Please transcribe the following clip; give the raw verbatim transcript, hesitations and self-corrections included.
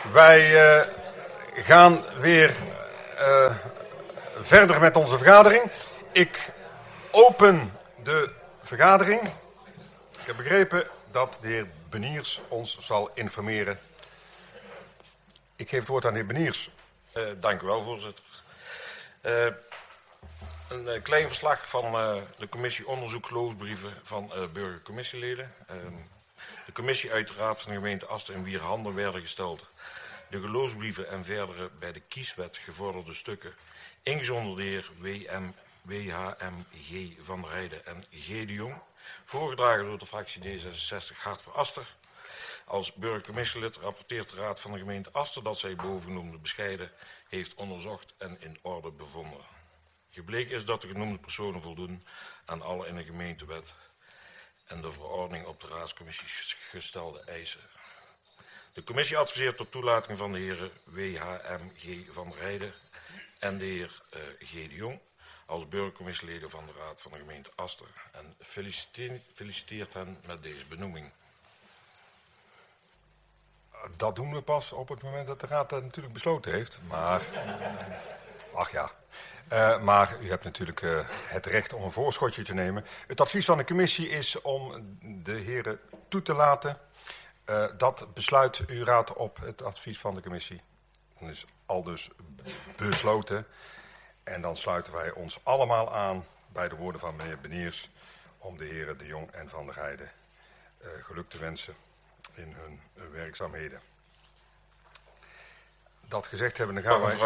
Wij uh, gaan weer uh, verder met onze vergadering. Ik open de vergadering. Ik heb begrepen dat de heer Beniers ons zal informeren. Ik geef het woord aan de heer Beniers. Uh, dank u wel, voorzitter. Uh, een uh, klein verslag van uh, de commissie onderzoek geloofsbrieven van uh, burgercommissieleden. Uh, de commissie uit de Raad van de gemeente Asten en Wierhanden werden gesteld. De geloofsbrieven en verdere bij de kieswet gevorderde stukken, ingezonden de heer W M, W H M G van der Heijden en G de Jong, voorgedragen door de fractie D zesenzestig Hart voor Aster. Als burgercommissielid rapporteert de Raad van de gemeente Aster dat zij bovengenoemde bescheiden heeft onderzocht en in orde bevonden. Gebleken is dat de genoemde personen voldoen aan alle in de gemeentewet en de verordening op de raadscommissie gestelde eisen. De commissie adviseert tot toelating van de heren W H M G van der Heijden en de heer uh, G de Jong als burgercommissieleden van de Raad van de gemeente Aster en feliciteert, feliciteert hen met deze benoeming. Dat doen we pas op het moment dat de Raad dat natuurlijk besloten heeft. Maar, ach ja, uh, maar u hebt natuurlijk uh, het recht om een voorschotje te nemen. Het advies van de commissie is om de heren toe te laten. Uh, dat besluit uw raad op het advies van de commissie. Dat is al dus besloten. En dan sluiten wij ons allemaal aan bij de woorden van meneer Beniers om de heren De Jong en Van der Heijden uh, geluk te wensen in hun uh, werkzaamheden. Dat gezegd hebben, dan gaan wij...